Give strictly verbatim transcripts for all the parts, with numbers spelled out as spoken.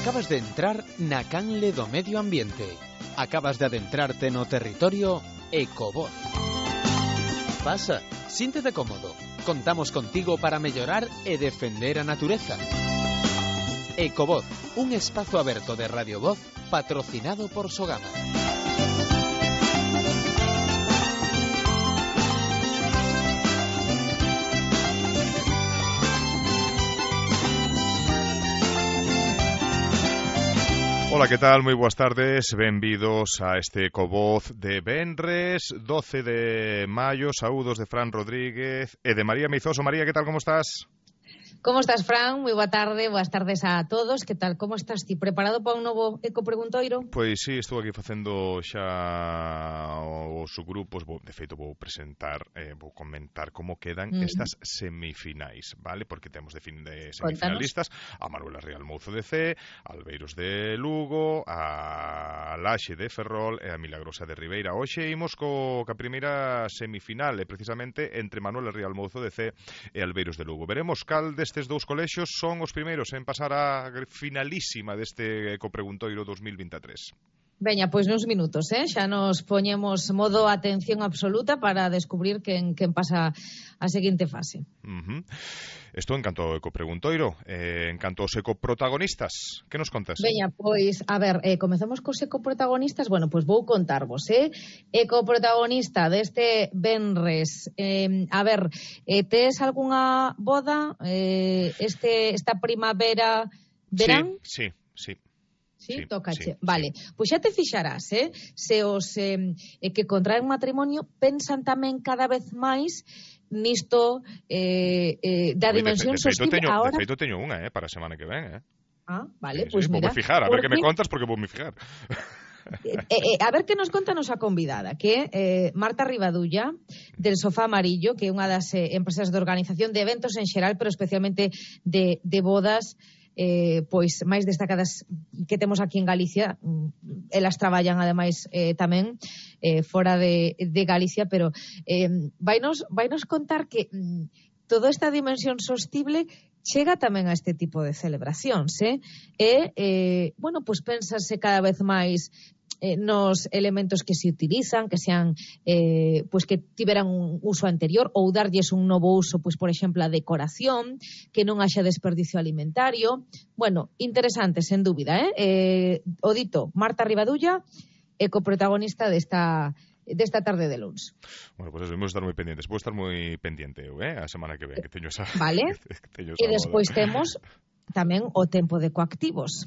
Acabas de entrar na canle do medio ambiente. Acabas de adentrarte no territorio Ecovoz. Pasa, síntete cómodo. Contamos contigo para mellorar e defender a natureza. Ecovoz, un espazo aberto de Radio Voz patrocinado por Sogama. Ola, que tal? Moi boas tardes, benvidos a este Ecovoz de venres, doce de maio. Saúdos de Fran Rodríguez e de María Meizoso. María, que tal, como estás? Como estás, Fran? Moi boa tarde, boas tardes a todos. Que tal, como estás ti? Preparado para un novo ecopreguntoiro? Pois sí, estou aquí facendo xa os subgrupos. Vou, de feito, vou presentar, eh, vou comentar como quedan mm. estas semifinais, vale? Porque temos de fin de semifinalistas. Contanos. A Manuela Real Mouzo de C, a Albeiros de Lugo, a Laxe de Ferrol e a Milagrosa de Ribeira. Hoxe imos co, ca primeira semifinal, e precisamente entre Manuela Real Mouzo de C e Albeiros de Lugo. Veremos cal destes dous colexios son os primeiros en pasar a finalísima deste ecopreguntoiro dos mil veintitrés. Veña, pois nuns minutos, eh? xa nos poñemos modo atención absoluta para descubrir quen, quen pasa a seguinte fase. Uh-huh. Estou en canto ao ecopreguntoiro, eh, en canto aos ecoprotagonistas. Que nos contas? Veña, pois, a ver, eh, comezamos cos ecoprotagonistas. Bueno, pois vou contarvos, eh? Ecoprotagonista deste venres. Eh, a ver, eh, tes algunha boda eh, este esta primavera, verán? Sí, sí, sí. Sí, sí, tócache. Sí, vale, sí. Pois xa te fixarás, eh? Se os eh, que contraen matrimonio pensan tamén cada vez máis nisto eh, eh, da dimensión de, de, de sostible. Teño, ahora... De feito teño unha, eh, para a semana que ven, eh? Ah, vale, sí, pois sí, mira. Vou me fijar, a ver que me contas, porque vou me fijar. Eh, eh, a ver que nos conta nosa convidada, que é eh, Marta Rivadulla, del Sofá Amarillo, que é unha das eh, empresas de organización de eventos en xeral, pero especialmente de, de bodas, eh, pois máis destacadas que temos aquí en Galicia. Elas traballan ademais eh, tamén eh, fora de, de Galicia, pero eh, vainos, vainos contar que mm, toda esta dimensión sostible chega tamén a este tipo de celebracións, eh? E, eh, bueno, pois pénsase cada vez máis eh, nos elementos que se utilizan, que sean, eh, pois que tiveran un uso anterior, ou darlles un novo uso, pois por exemplo a decoración, que non haxa desperdicio alimentario. Bueno, interesante, sen dúbida, eh? eh o dito, Marta Rivadulla, ecoprotagonista desta desta tarde de luns. Bueno, pois pues eso, vamos estar moi pendientes. Vou estar moi pendiente eu, eh, a semana que ven, que teño esa... Vale. que teño esa e despois moda. temos tamén o tempo de coactivos.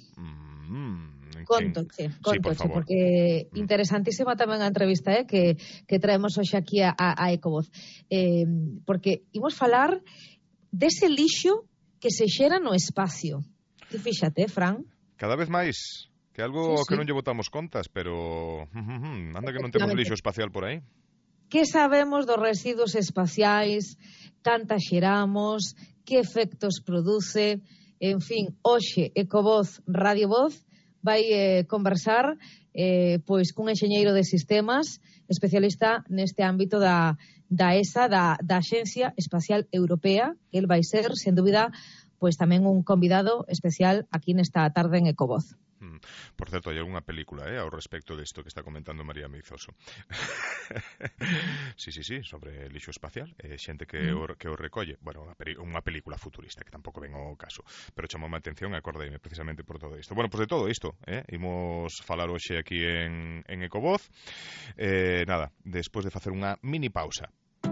Mm, Contoche, sí, contoche, sí, por porque interesantísima tamén a entrevista, eh, que, que traemos hoxe aquí a, a Ecovoz. Eh, porque imos falar dese lixo que se xera no espacio. Ti fíxate, Fran. Cada vez máis... Que algo sí, sí. que non lle botamos contas, pero uh, uh, anda que non temos lixo espacial por aí. Que sabemos dos residuos espaciais, canta xeramos, que efectos produce, en fin, hoxe Ecovoz, Radio Voz, vai eh, conversar eh, pois cun enxeñeiro de sistemas, especialista neste ámbito da, da E S A, da, da Axencia Espacial Europea, que el vai ser, sen dúbida, pois tamén un convidado especial aquí nesta tarde en Ecovoz. Por certo, hai algunha película eh, ao respecto disto que está comentando María Meizoso. sí, sí, sí, sobre lixo espacial, eh, xente que, mm. o, que o recolle. Bueno, unha, peri unha película futurista, que tampouco ven o caso, pero chamou a atención e acordeime precisamente por todo isto. Bueno, pois pues de todo isto, eh, imos falar hoxe aquí en, en Ecovoz. Eh, nada, despois de facer unha mini pausa.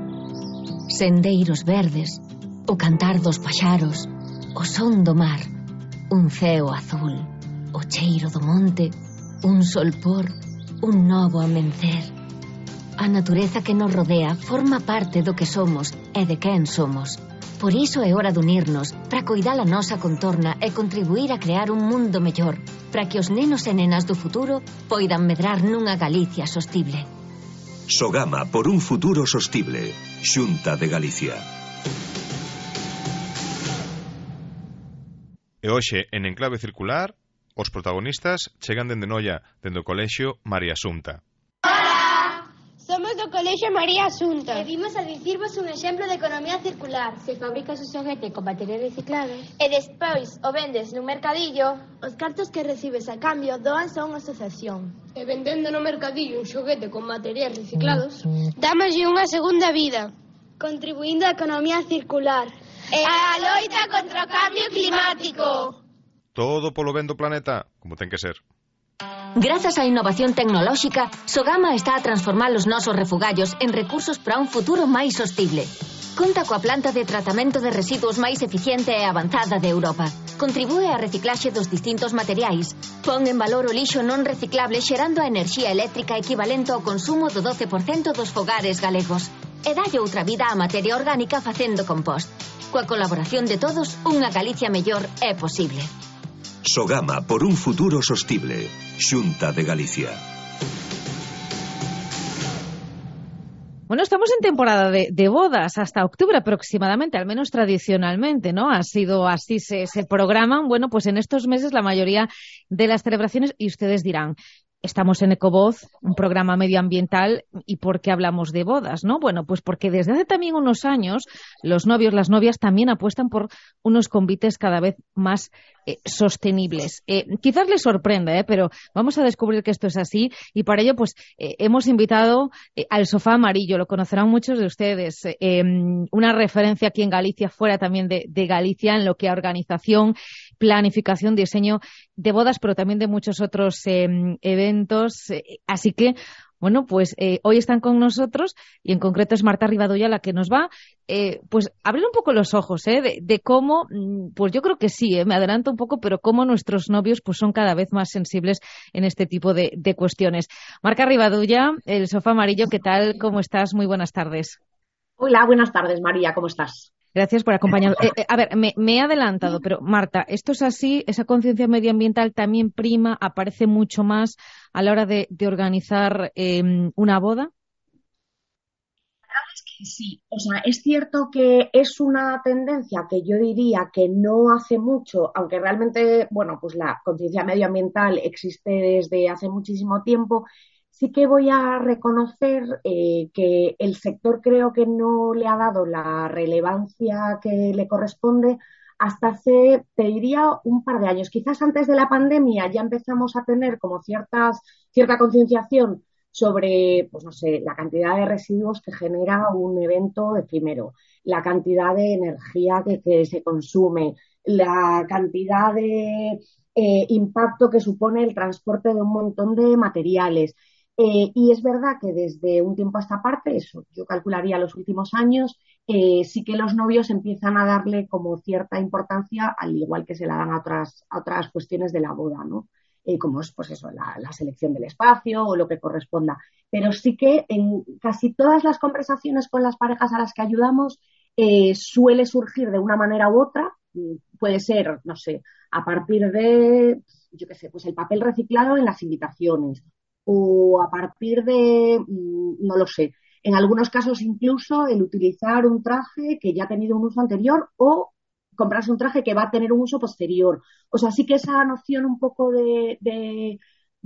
Sendeiros verdes, o cantar dos paxaros, o son do mar, un ceo azul, o cheiro do monte, un solpor, un novo amencer. A natureza que nos rodea forma parte do que somos e de quen somos. Por iso é hora de unirnos para coidar a nosa contorna e contribuir a crear un mundo mellor, para que os nenos e nenas do futuro poidan medrar nunha Galicia sostible. Sogama por un futuro sostible. Xunta de Galicia. E hoxe, en Enclave Circular, os protagonistas chegan dende Noia, dende o colexio María Xunta. Hola, somos do Colexio María Asunta. E vimos a dicirvos un exemplo de economía circular. Se fabricas o xoguete con materiais reciclados e despois o vendes no mercadillo, os cartos que recibes a cambio doanse a unha asociación. E vendendo no mercadillo un xoguete con materiais reciclados, dámoslle unha segunda vida, contribuindo á economía circular e á loita contra o cambio climático. Todo polo ben do planeta, como ten que ser. Grazas á innovación tecnolóxica, Sogama está a transformar os nosos refugallos en recursos para un futuro máis sostible. Conta coa planta de tratamento de residuos máis eficiente e avanzada de Europa. Contribúe á reciclaxe dos distintos materiais. Pon en valor o lixo non reciclable xerando a enerxía eléctrica equivalente ao consumo do doce por cento dos fogares galegos. E dalle outra vida á materia orgánica facendo compost. Coa colaboración de todos, unha Galicia mellor é posible. Sogama por un futuro sostible. Xunta de Galicia. Bueno, estamos en temporada de, de bodas hasta octubre aproximadamente, al menos tradicionalmente, ¿no? Ha sido así, se, se programan, bueno, pues en estos meses la mayoría de las celebraciones, y ustedes dirán, estamos en Ecovoz, un programa medioambiental, ¿y por qué hablamos de bodas, no? Bueno, pues porque desde hace también unos años los novios, las novias también apuestan por unos convites cada vez más eh, sostenibles. Eh, quizás les sorprenda, eh, pero vamos a descubrir que esto es así y para ello pues eh, hemos invitado eh, al Sofá Amarillo, lo conocerán muchos de ustedes, eh, una referencia aquí en Galicia, fuera también de, de Galicia, en lo que a organización, planificación, diseño de bodas, pero también de muchos otros eh, eventos. Eh, así que, bueno, pues eh, hoy están con nosotros y en concreto es Marta Rivadulla la que nos va eh, pues abrir un poco los ojos eh, de, de cómo, pues yo creo que sí, eh, me adelanto un poco, pero cómo nuestros novios pues son cada vez más sensibles en este tipo de, de cuestiones. Marta Rivadulla, el Sofá Amarillo, ¿qué tal? ¿Cómo estás? Muy buenas tardes. Hola, buenas tardes, María, ¿cómo estás? Gracias por acompañarnos. Eh, eh, a ver, me, me he adelantado, pero Marta, ¿esto es así? ¿Esa conciencia medioambiental también prima, aparece mucho más a la hora de, de organizar eh, una boda? La verdad es que sí. O sea, es cierto que es una tendencia que yo diría que no hace mucho, aunque realmente, bueno, pues la conciencia medioambiental existe desde hace muchísimo tiempo. Sí que voy a reconocer eh, que el sector creo que no le ha dado la relevancia que le corresponde hasta hace, te diría, un par de años. Quizás antes de la pandemia ya empezamos a tener como ciertas, cierta concienciación sobre, pues no sé, la cantidad de residuos que genera un evento efímero, la cantidad de energía que, que se consume, la cantidad de eh, impacto que supone el transporte de un montón de materiales. Eh, y es verdad que desde un tiempo a esta parte, eso yo calcularía los últimos años, eh, sí que los novios empiezan a darle como cierta importancia, al igual que se la dan a otras, a otras cuestiones de la boda, ¿no? Eh, como es pues eso, la, la selección del espacio o lo que corresponda. Pero sí que en casi todas las conversaciones con las parejas a las que ayudamos eh, suele surgir de una manera u otra, puede ser, no sé, a partir de, yo qué sé, pues el papel reciclado en las invitaciones, o a partir de, no lo sé, en algunos casos incluso el utilizar un traje que ya ha tenido un uso anterior o comprarse un traje que va a tener un uso posterior. O sea, sí que esa noción un poco de, de,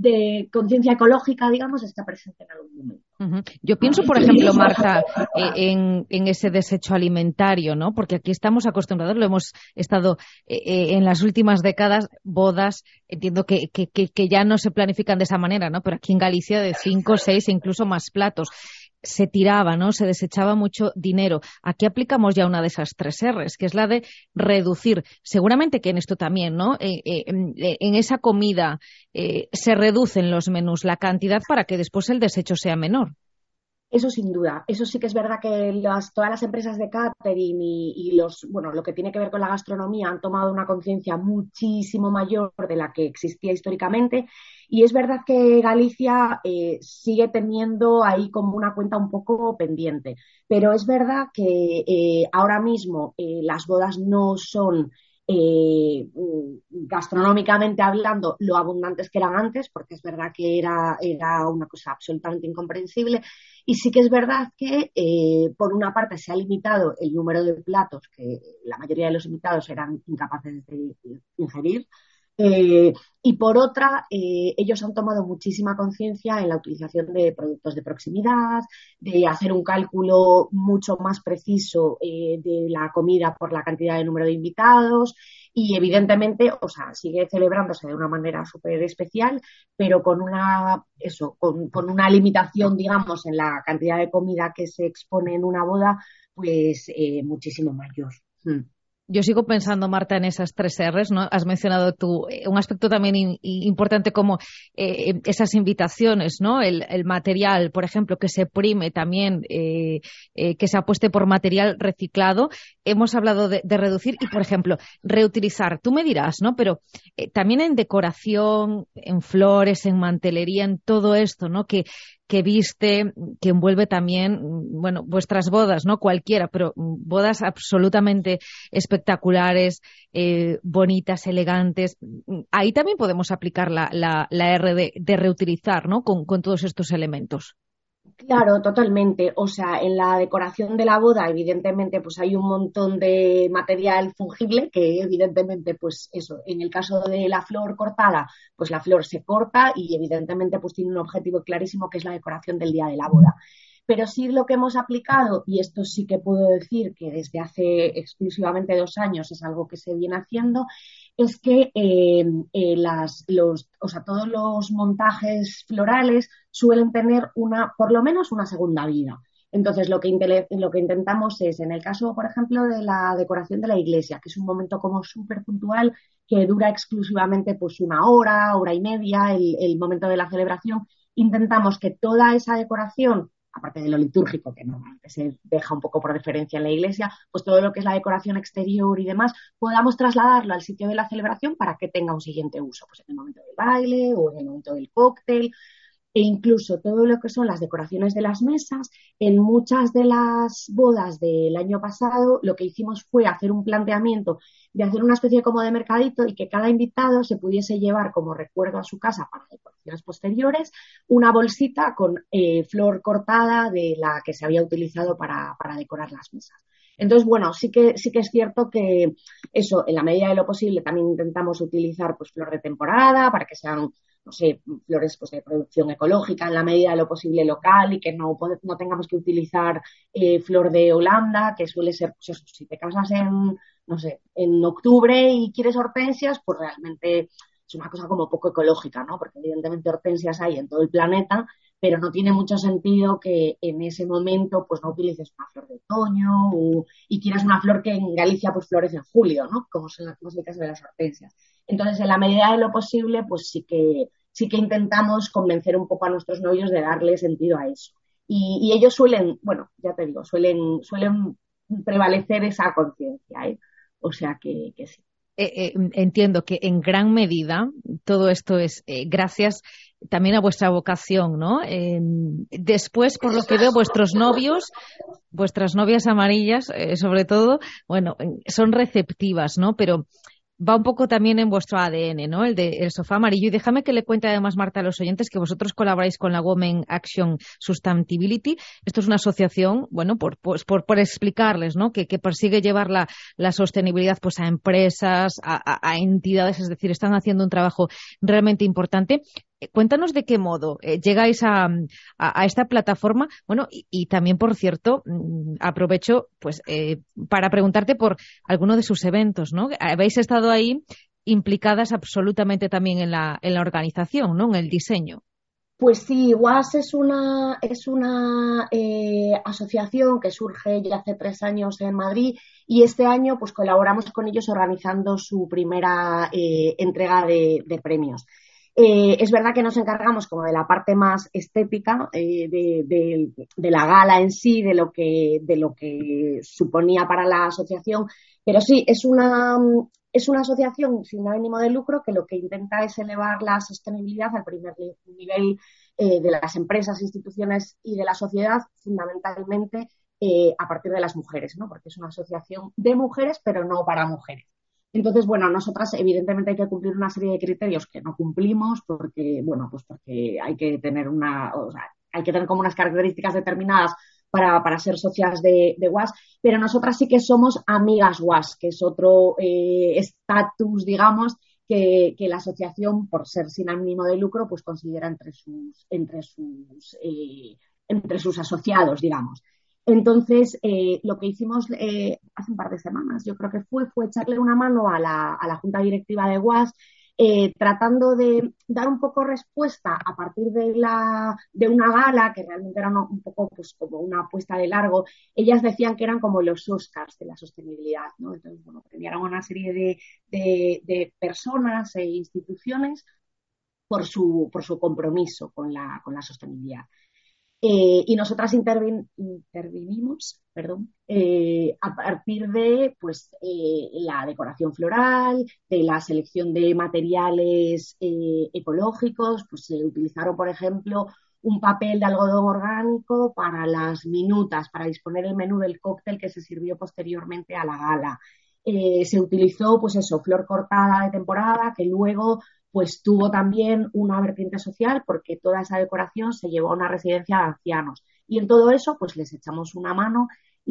de conciencia ecológica, digamos, está presente en algún momento. Uh-huh. Yo pienso, por ejemplo, Marta, eh, en, en ese desecho alimentario, ¿no? Porque aquí estamos acostumbrados, lo hemos estado eh, en las últimas décadas, bodas, entiendo que, que, que, que ya no se planifican de esa manera, ¿no? Pero aquí en Galicia de cinco, seis e incluso más platos. Se tiraba, ¿no? Se desechaba mucho dinero. Aquí aplicamos ya una de esas tres erres, que es la de reducir. Seguramente que en esto también, ¿no? Eh, eh, en esa comida eh, se reducen los menús, la cantidad para que después el desecho sea menor. Eso sin duda. Eso sí que es verdad que las, todas las empresas de catering y, y los, bueno, lo que tiene que ver con la gastronomía han tomado una conciencia muchísimo mayor de la que existía históricamente. Y es verdad que Galicia eh, sigue teniendo ahí como una cuenta un poco pendiente. Pero es verdad que eh, ahora mismo eh, las bodas no son, eh, gastronómicamente hablando, lo abundantes que eran antes, porque es verdad que era, era una cosa absolutamente incomprensible. Y sí que es verdad que, eh, por una parte, se ha limitado el número de platos que la mayoría de los invitados eran incapaces de ingerir. Eh, y por otra, eh, ellos han tomado muchísima conciencia en la utilización de productos de proximidad, de hacer un cálculo mucho más preciso eh, de la comida por la cantidad de número de invitados y evidentemente, o sea, sigue celebrándose de una manera súper especial, pero con una, eso, con, con una limitación, digamos, en la cantidad de comida que se expone en una boda, pues eh, muchísimo mayor. Hmm. Yo sigo pensando, Marta, en esas tres R's, ¿no? Has mencionado tú eh, un aspecto también in, importante como eh, esas invitaciones, ¿no? El, el material, por ejemplo, que se prime también, eh, eh, que se apueste por material reciclado. Hemos hablado de, de reducir y, por ejemplo, reutilizar. Tú me dirás, ¿no? Pero eh, también en decoración, en flores, en mantelería, en todo esto, ¿no? Que que viste, que envuelve también, bueno, vuestras bodas, ¿no? Cualquiera, pero bodas absolutamente espectaculares, eh, bonitas, elegantes. Ahí también podemos aplicar la, la, la R de, de reutilizar, ¿no? Con, con todos estos elementos. Claro, totalmente. O sea, en la decoración de la boda, evidentemente, pues hay un montón de material fungible que, evidentemente, pues eso, en el caso de la flor cortada, pues la flor se corta y, evidentemente, pues tiene un objetivo clarísimo que es la decoración del día de la boda. Pero sí lo que hemos aplicado, y esto sí que puedo decir que desde hace exclusivamente dos años es algo que se viene haciendo, es que eh, eh, las, los, o sea, todos los montajes florales suelen tener una, por lo menos una segunda vida. Entonces, lo que, lo que intentamos es, en el caso, por ejemplo, de la decoración de la iglesia, que es un momento como súper puntual, que dura exclusivamente pues una hora, hora y media, el, el momento de la celebración, intentamos que toda esa decoración, aparte de lo litúrgico, que normalmente se deja un poco por deferencia en la iglesia, pues todo lo que es la decoración exterior y demás, podamos trasladarlo al sitio de la celebración para que tenga un siguiente uso, pues en el momento del baile o en el momento del cóctel, e incluso todo lo que son las decoraciones de las mesas. En muchas de las bodas del año pasado, lo que hicimos fue hacer un planteamiento de hacer una especie como de mercadito y que cada invitado se pudiese llevar como recuerdo a su casa para decoraciones posteriores una bolsita con eh, flor cortada de la que se había utilizado para, para decorar las mesas. Entonces, bueno, sí que, sí que es cierto que eso, en la medida de lo posible, también intentamos utilizar pues flor de temporada para que sean, no sé, flores pues, de producción ecológica en la medida de lo posible local y que no, no tengamos que utilizar eh, flor de Holanda, que suele ser, pues eso, si te casas en, no sé, en octubre y quieres hortensias, pues realmente es una cosa como poco ecológica, ¿no? Porque evidentemente hortensias hay en todo el planeta, pero no tiene mucho sentido que en ese momento pues no utilices una flor de otoño o, y quieras una flor que en Galicia pues florece en julio, ¿no? Como es el caso de las hortensias. Entonces, en la medida de lo posible, pues sí que sí que intentamos convencer un poco a nuestros novios de darle sentido a eso. Y, y ellos suelen, bueno, ya te digo, suelen, suelen prevalecer esa conciencia, ¿eh? O sea que, que sí. Eh, eh, entiendo que en gran medida todo esto es eh, gracias también a vuestra vocación, ¿no? Eh, después, por lo que veo, vuestros novios, vuestras novias amarillas, eh, sobre todo, bueno, son receptivas, ¿no? Pero va un poco también en vuestro A D N, ¿no? El de el sofá amarillo. Y déjame que le cuente además, Marta, a los oyentes que vosotros colaboráis con la Women Action Sustainability. Esto es una asociación, bueno, por, pues, por, por explicarles, ¿no? Que, que persigue llevar la, la sostenibilidad pues a empresas, a, a, a entidades, es decir, están haciendo un trabajo realmente importante. Cuéntanos de qué modo eh, llegáis a, a, a esta plataforma. Bueno, y, y también, por cierto, aprovecho pues eh, para preguntarte por alguno de sus eventos, ¿no? Habéis estado ahí implicadas absolutamente también en la, en la organización, ¿no? En el diseño. Pues sí, W A S es una, es una eh, asociación que surge ya hace tres años en Madrid y este año pues colaboramos con ellos organizando su primera eh, entrega de, de premios. Eh, es verdad que nos encargamos como de la parte más estética eh, de, de, de la gala en sí, de lo que, de lo que suponía para la asociación, pero sí, es una, es una asociación sin ánimo de lucro que lo que intenta es elevar la sostenibilidad al primer nivel eh, de las empresas, instituciones y de la sociedad, fundamentalmente eh, a partir de las mujeres, ¿no? Porque es una asociación de mujeres, pero no para mujeres. Entonces, bueno, nosotras evidentemente hay que cumplir una serie de criterios que no cumplimos porque, bueno, pues porque hay que tener una, o sea, hay que tener como unas características determinadas para, para ser socias de, de W A S, pero nosotras sí que somos amigas W A S, que es otro estatus, eh, digamos, que, que la asociación, por ser sin ánimo de lucro, pues considera entre sus, entre sus, eh, entre sus asociados, digamos. Entonces, eh, lo que hicimos eh, hace un par de semanas, yo creo que fue, fue echarle una mano a la, a la Junta Directiva de U A S, eh, tratando de dar un poco respuesta a partir de, la, de una gala, que realmente era un poco pues, como una apuesta de largo. Ellas decían que eran como los Oscars de la sostenibilidad, ¿no? Entonces, bueno, premiaron a una serie de, de, de personas e instituciones por su, por su compromiso con la, con la sostenibilidad. Eh, y nosotras intervin, intervinimos perdón, eh, a partir de pues, eh, la decoración floral, de la selección de materiales eh, ecológicos. Pues se utilizaron, por ejemplo, un papel de algodón orgánico para las minutas, para disponer el menú del cóctel que se sirvió posteriormente a la gala. Eh, se utilizó, pues eso, flor cortada de temporada, que luego pues tuvo también una vertiente social, porque toda esa decoración se llevó a una residencia de ancianos. Y en todo eso, pues les echamos una mano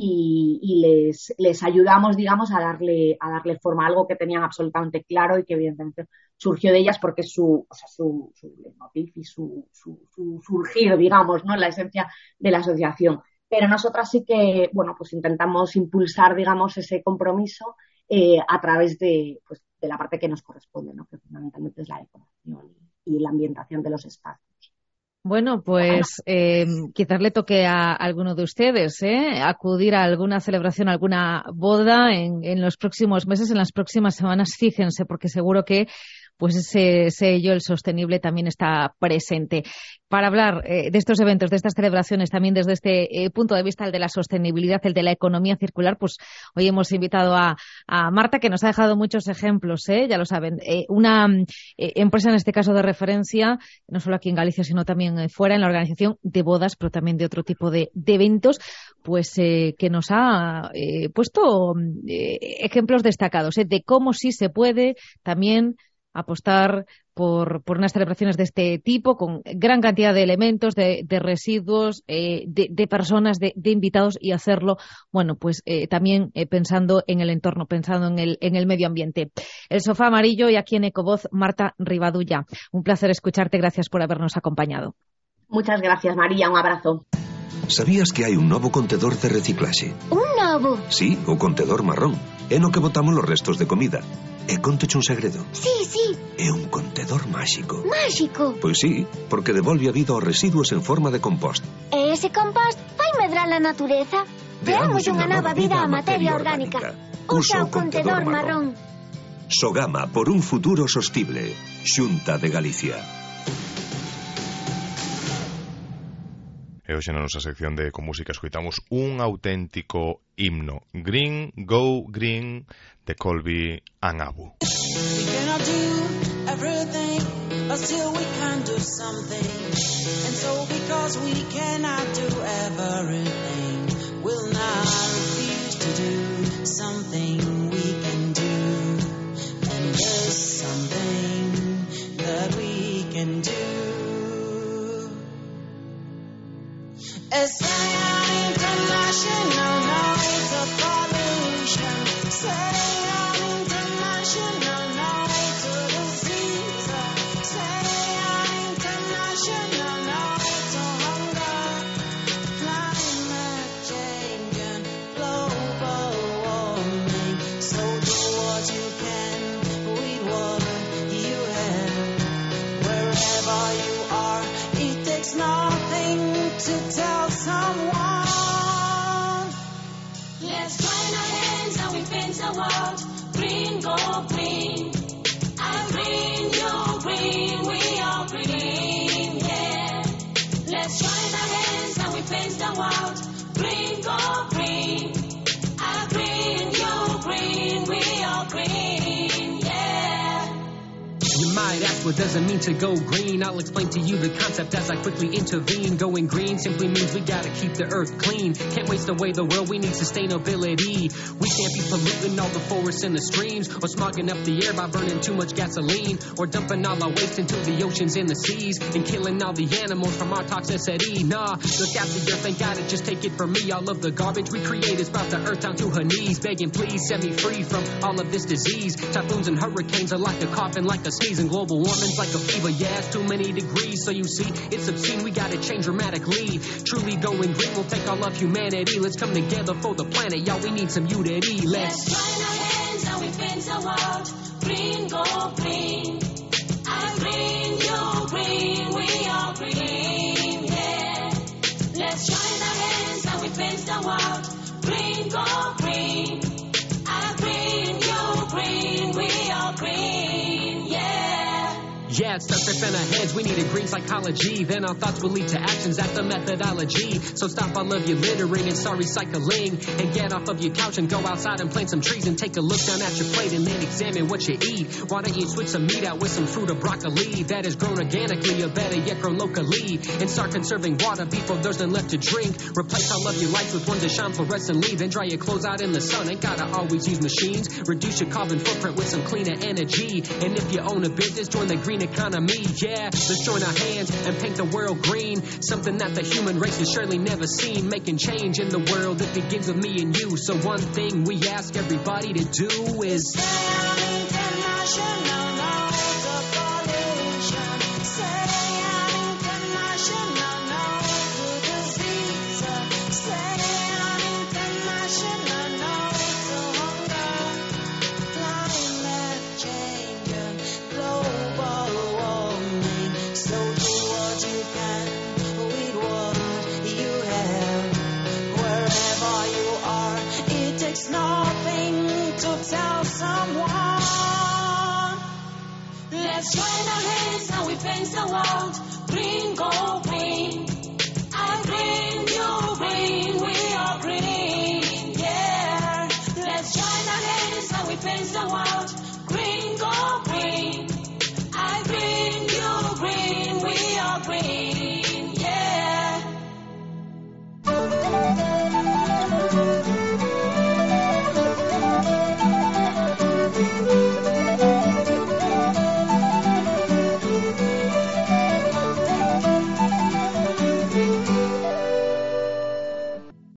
y, y les, les ayudamos, digamos, a darle, a darle forma a algo que tenían absolutamente claro y que evidentemente surgió de ellas porque es su, o sea, su, su leitmotiv y su, su, su surgir, digamos, ¿no? La esencia de la asociación. Pero nosotras sí que, bueno, pues intentamos impulsar, digamos, ese compromiso eh, a través de, pues, de la parte que nos corresponde, ¿no? Que fundamentalmente es la decoración y la ambientación de los espacios. Bueno, pues eh, quizás le toque a alguno de ustedes ¿eh? acudir a alguna celebración, a alguna boda en, en los próximos meses, en las próximas semanas. Fíjense, porque seguro que pues ese sello, el sostenible, también está presente. Para hablar eh, de estos eventos, de estas celebraciones, también desde este eh, punto de vista, el de la sostenibilidad, el de la economía circular, pues hoy hemos invitado a, a Marta, que nos ha dejado muchos ejemplos, ¿eh? Ya lo saben. Eh, una eh, empresa, en este caso de referencia, no solo aquí en Galicia, sino también eh, fuera, en la organización de bodas, pero también de otro tipo de, de eventos, pues eh, que nos ha eh, puesto eh, ejemplos destacados ¿eh? de cómo sí se puede también apostar por, por unas celebraciones de este tipo, con gran cantidad de elementos, de, de residuos, eh, de, de personas, de, de invitados, y hacerlo, bueno, pues eh, también eh, pensando en el entorno, pensando en el, en el medio ambiente. El Sofá Amarillo, y aquí en Ecovoz, Marta Rivadulla. Un placer escucharte, gracias por habernos acompañado. Muchas gracias, María, un abrazo. Sabías que hai un novo contedor de reciclaxe? Un novo? Sí, o contedor marrón. É no que botamos los restos de comida. E conteche un segredo. Sí, sí. É un contedor máxico. Máxico? Pois sí, porque devolve a vida aos residuos en forma de compost. E ese compost vai medrar a natureza? Deamos unha nova vida á materia orgánica. Usa o contedor marrón. Sogama por un futuro sostible. Xunta de Galicia. E hoxe na nosa sección de Ecomúsica escoitamos un auténtico himno. Green, Go Green, de Colby and Abu. We cannot do everything, but still we can do something. And so because we cannot do everything, we'll not refuse to do something we can do. And there's something that we can do. It's an international night of pollution. Say an international night to disease. Say an international night to hunger, climate change and global warming. So do what you can with what you have, wherever Right, that's what doesn't mean to go green. I'll explain to you the concept as I quickly intervene. Going green simply means we gotta keep the earth clean. Can't waste away the world, we need sustainability. We can't be polluting all the forests and the streams, or smogging up the air by burning too much gasoline, or dumping all our waste into the oceans and the seas, and killing all the animals from our toxicity. Nah, look after the earth, ain't gotta just take it from me. All of the garbage we create has brought the earth down to her knees, begging please set me free from all of this disease. Typhoons and hurricanes are like a cough and like a sneeze, and global warming's like a fever. Yeah, it's too many degrees, so you see it's obscene. We gotta change dramatically. Truly going green will take all of humanity. Let's come together for the planet, y'all. We need some unity. Let's, Let's join our hands and we paint the world green, go green. I'm green, you're green, we are green, yeah. Let's join our hands and we paint the world green, go green. I'm green, you're green, we are green, yeah. Yeah, it starts right in our heads, we need a green psychology. Then our thoughts will lead to actions, that's the methodology. So stop all of your littering and start recycling, and get off of your couch and go outside and plant some trees, and take a look down at your plate and then examine what you eat. Why don't you switch some meat out with some fruit or broccoli that is grown organically, or better yet grown locally, and start conserving water before there's none left to drink. Replace all of your lights with ones that shine fluorescently, then dry your clothes out in the sun, ain't gotta always use machines. Reduce your carbon footprint with some cleaner energy, and if you own a business, join the green economy. Yeah, let's join our hands and paint the world green, something that the human race has surely never seen. Making change in the world, it begins with me and you. So one thing we ask everybody to do is international, no to pollution. Say I'm international, no to disease. Say I'm international, no to hunger, climate change, and global warming. So do what you can with what you have. Wherever you are, it takes nothing to tell someone. Let's join our hands and we paint the world green, go green. I'm green, you're green, we are green, yeah. Let's join our hands and we paint the world green, go green. I'm green, you're green, we are green, yeah.